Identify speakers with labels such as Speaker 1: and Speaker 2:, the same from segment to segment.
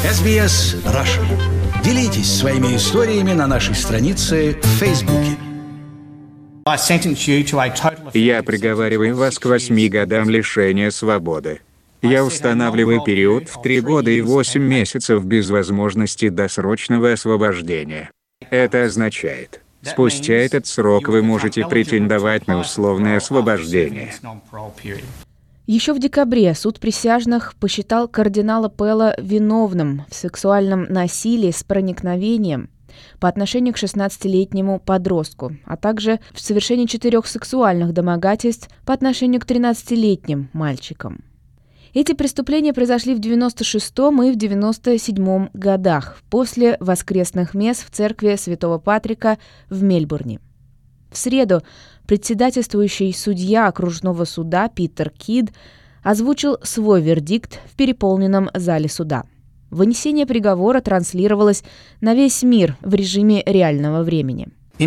Speaker 1: SBS Russian. Делитесь своими историями на нашей странице в Фейсбуке.
Speaker 2: Я приговариваю вас к 8 годам лишения свободы. Я устанавливаю период в 3 года и 8 месяцев без возможности досрочного освобождения. Это означает, спустя этот срок вы можете претендовать на условное освобождение.
Speaker 3: Еще в декабре суд присяжных посчитал кардинала Пелла виновным в сексуальном насилии с проникновением по отношению к 16-летнему подростку, а также в совершении 4 сексуальных домогательств по отношению к 13-летним мальчикам. Эти преступления произошли в 96-м и в 97-м годах, после воскресных мес в церкви Святого Патрика в Мельбурне. В среду председательствующий судья окружного суда Питер Кид озвучил свой вердикт в переполненном зале суда. Вынесение приговора транслировалось на весь мир в режиме реального времени.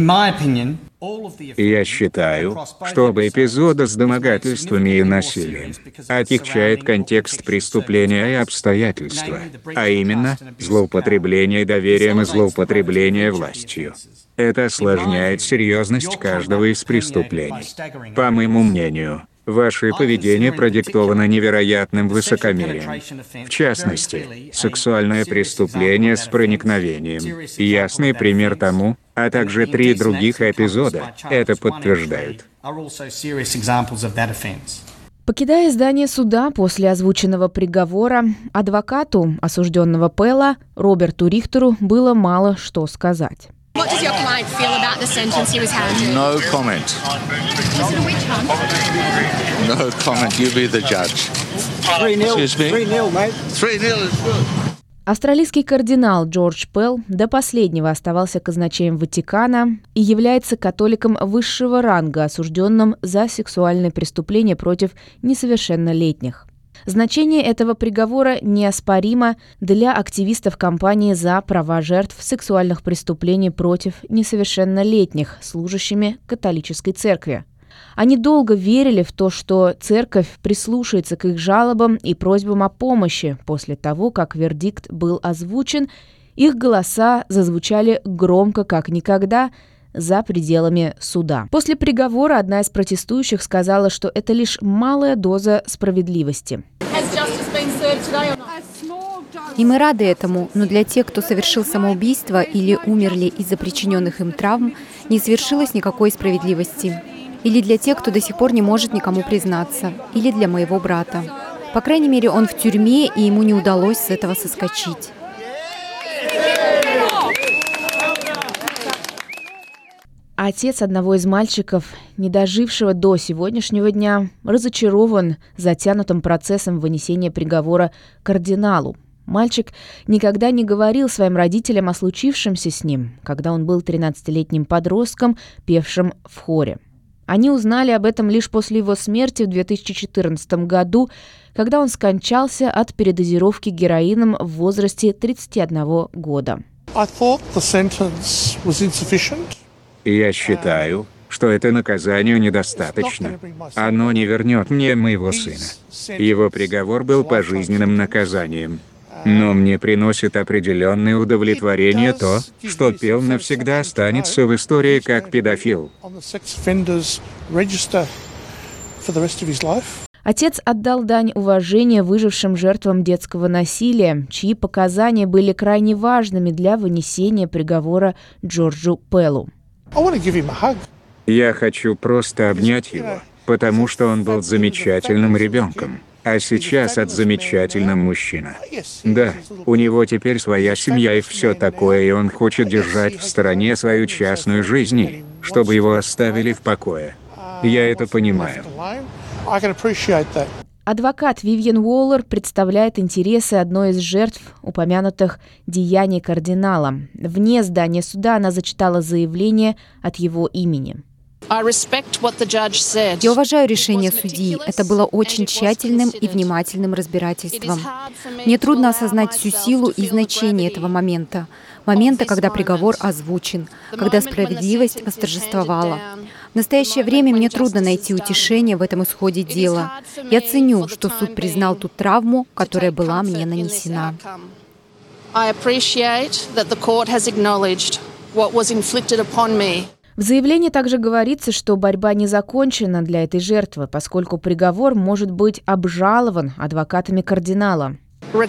Speaker 2: Я считаю, что оба эпизода с домогательствами и насилием отягчает контекст преступления и обстоятельства, а именно злоупотребление доверием и злоупотребление властью. Это осложняет серьезность каждого из преступлений. По моему мнению, ваше поведение продиктовано невероятным высокомерием. В частности, сексуальное преступление с проникновением. Ясный пример тому, а также 3 других эпизода это подтверждают.
Speaker 3: Покидая здание суда после озвученного приговора, адвокату осужденного Пелла Роберту Рихтеру было мало что сказать.
Speaker 4: What does your client feel about the sentence he was handed?
Speaker 5: No comment.
Speaker 4: Was it a witch hunt?
Speaker 5: No comment. You be the judge.
Speaker 1: 3-0.
Speaker 5: Excuse me?
Speaker 1: 3-0, mate.
Speaker 5: 3-0 is good.
Speaker 3: Австралийский кардинал Джордж Пелл до последнего оставался казначеем Ватикана и является католиком высшего ранга, осужденным за сексуальные преступления против несовершеннолетних. Значение этого приговора неоспоримо для активистов кампании за права жертв сексуальных преступлений против несовершеннолетних, служащими католической церкви. Они долго верили в то, что церковь прислушается к их жалобам и просьбам о помощи. После того, как вердикт был озвучен, их голоса зазвучали громко как никогда за пределами суда. После приговора одна из протестующих сказала, что это лишь малая доза справедливости.
Speaker 6: И мы рады этому, но для тех, кто совершил самоубийство или умерли из-за причиненных им травм, не свершилось никакой справедливости. Или для тех, кто до сих пор не может никому признаться. Или для моего брата. По крайней мере, он в тюрьме, и ему не удалось с этого соскочить.
Speaker 3: Отец одного из мальчиков, не дожившего до сегодняшнего дня, разочарован затянутым процессом вынесения приговора кардиналу. Мальчик никогда не говорил своим родителям о случившемся с ним, когда он был 13-летним подростком, певшим в хоре. Они узнали об этом лишь после его смерти в 2014 году, когда он скончался от передозировки героином в возрасте 31 года.
Speaker 2: Я считаю, что это наказание недостаточно. Оно не вернет мне моего сына. Его приговор был пожизненным наказанием. Но мне приносит определенное удовлетворение то, что Пелл навсегда останется в истории как педофил.
Speaker 3: Отец отдал дань уважения выжившим жертвам детского насилия, чьи показания были крайне важными для вынесения приговора Джорджу Пеллу.
Speaker 2: Я хочу просто обнять его, потому что он был замечательным ребенком. А сейчас от замечательным мужчина. Да, у него теперь своя семья и все такое, и он хочет держать в стороне свою частную жизнь, чтобы его оставили в покое. Я это понимаю.
Speaker 3: Адвокат Вивьен Уоллер представляет интересы одной из жертв упомянутых деяний кардинала. Вне здания суда она зачитала заявление от его имени.
Speaker 6: Я уважаю решение судьи. Это было очень тщательным и внимательным разбирательством. Мне трудно осознать всю силу и значение этого момента. Момента, когда приговор озвучен, когда справедливость восторжествовала. В настоящее время мне трудно найти утешение в этом исходе дела. Я ценю, что суд признал ту травму, которая была мне нанесена.
Speaker 7: I appreciate that the court has acknowledged what was inflicted upon me.
Speaker 3: В заявлении также говорится, что борьба не закончена для этой жертвы, поскольку приговор может быть обжалован адвокатами кардинала.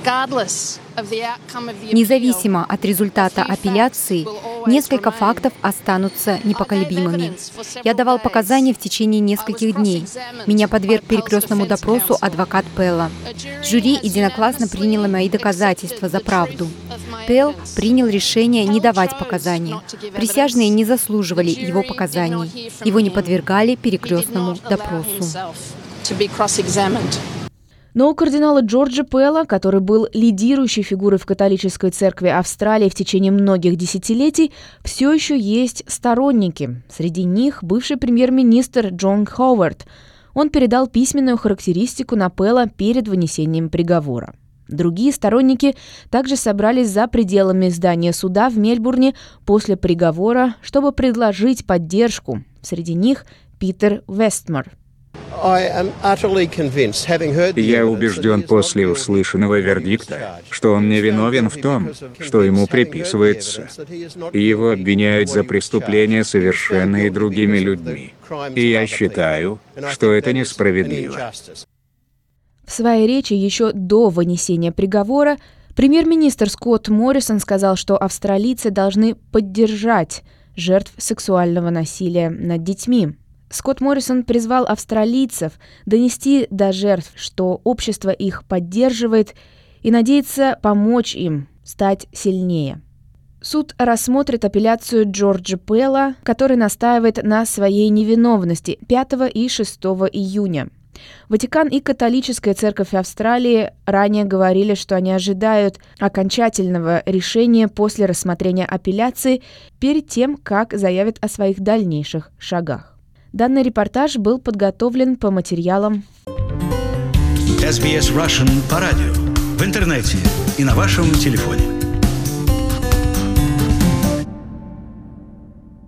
Speaker 6: Независимо от результата апелляции, несколько фактов останутся непоколебимыми. Я давал показания в течение нескольких дней. Меня подверг перекрестному допросу адвокат Пелла. Жюри единогласно приняло мои доказательства за правду. Пелл принял решение не давать показания. Присяжные не заслуживали его показаний. Его не подвергали перекрестному допросу.
Speaker 3: Но у кардинала Джорджа Пелла, который был лидирующей фигурой в католической церкви Австралии в течение многих десятилетий, все еще есть сторонники. Среди них бывший премьер-министр Джон Ховард. Он передал письменную характеристику на Пелла перед вынесением приговора. Другие сторонники также собрались за пределами здания суда в Мельбурне после приговора, чтобы предложить поддержку. Среди них Питер Вестмор.
Speaker 2: Я убежден после услышанного вердикта, что он невиновен в том, что ему приписывается. Его обвиняют за преступления, совершенные другими людьми. И я считаю, что это несправедливо.
Speaker 3: В своей речи еще до вынесения приговора премьер-министр Скотт Моррисон сказал, что австралийцы должны поддержать жертв сексуального насилия над детьми. Скотт Моррисон призвал австралийцев донести до жертв, что общество их поддерживает и надеется помочь им стать сильнее. Суд рассмотрит апелляцию Джорджа Пелла, который настаивает на своей невиновности 5 и 6 июня. Ватикан и католическая церковь Австралии ранее говорили, что они ожидают окончательного решения после рассмотрения апелляции перед тем, как заявят о своих дальнейших шагах. Данный репортаж был подготовлен по материалам
Speaker 1: SBS Russian по радио, в интернете и на вашем телефоне.